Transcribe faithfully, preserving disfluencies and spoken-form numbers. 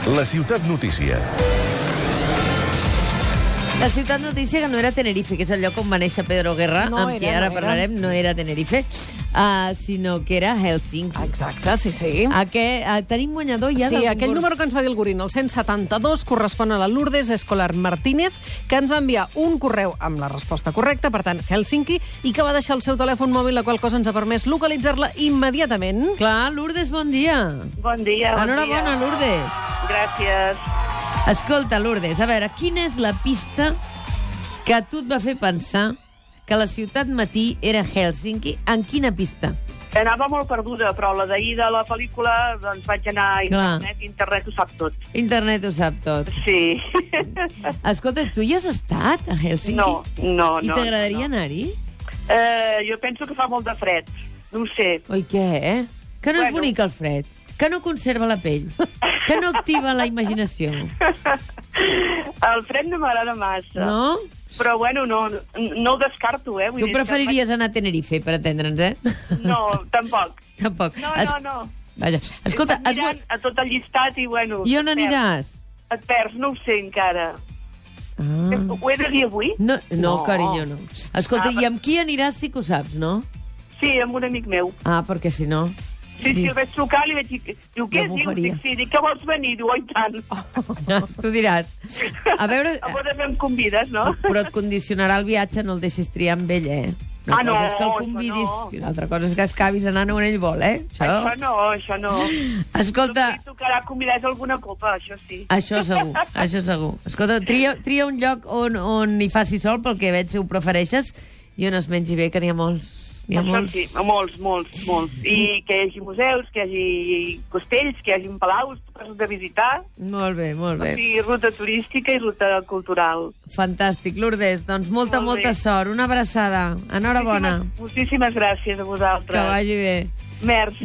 La Ciutat Notícia. La Ciutat Notícia, que no era Tenerife, que és el lloc on va néixer Pedro Guerra, No amb era, qui ara no era. parlarem, no era Tenerife, uh, sinó que era Helsinki. Exacte, sí, sí. Aquest, uh, tenim guanyador ja Sí, del aquell concurs. número que ens va dir el Gurín, el cent setanta-dos, correspon a la Lourdes Escolar Martínez, que ens va enviar un correu amb la resposta correcta, per tant, Helsinki, i que va deixar el seu telèfon mòbil, la qual cosa ens ha permès localitzar-la immediatament. Clar, Lourdes, bon dia. Bon dia, bon Enhorabona, dia. Lourdes. Gràcies. Escolta, Lourdes, a veure, quina és la pista que a tu et va fer pensar que la ciutat matí era Helsinki? En quina pista? Anava molt perduda, però la d'ahir de la pel·lícula doncs vaig anar a internet, Clar. internet ho sap tot. Internet ho sap tot. Sí. Escolta, tu hi has estat a Helsinki? No, no, I no. t'agradaria no, no. anar-hi? Eh, jo penso que fa molt de fred. No ho sé. Oi, què, eh? Que no és Bueno. bonic el fred? Que no conserva la pell? Que no activa la imaginació? El fred no m'agrada massa. No? Però, bueno, no, no ho descarto, eh? Vull Tu dir, que preferiries anar a Tenerife, per entendre'ns, eh? vaig- No, tampoc. Tampoc. No, Es- no, no. Vaja. Escolta, Estic es... mirant a tot el llistat i, bueno... i on et perds. aniràs? Et perds, no ho sé encara. Ah. Ho he de dir avui? No, no, No. carinyo, no. Escolta, Ah, i amb qui aniràs sí que ho saps, no? Sí, amb un amic meu. Ah, perquè si no... Sí, sí, el vaig trucar, li vaig dir... Diu, què Jo m'ho dius? faria. Dic, sí, dic, que vols venir? Diu, oi tant. No, tu diràs. A veure... A poder em convides, no? Però et condicionarà el viatge, no el deixis triar amb ell, eh? Una Ah, no, cosa és que el això convidis, no. i l'altra cosa és que acabis anant on ell vol, eh? Això no, això no. Escolta, Li tocarà convidar alguna copa, això sí. això segur, això segur. Escolta, tria, tria un lloc on, on hi faci sol, pel que veig ho prefereixes, i on es mengi bé, que n'hi ha molts. N'hi ha Això molts. sí, molts, molts, molts. I que hi hagi museus, que hi hagi costells, que hi hagi palaus, coses de visitar. Molt bé, molt O bé. sigui, ruta turística i ruta cultural. Fantàstic, Lourdes. Doncs molta, Molt bé. molta sort. Una abraçada. Enhorabona. Moltíssimes, moltíssimes gràcies a vosaltres. Que vagi bé. Merci.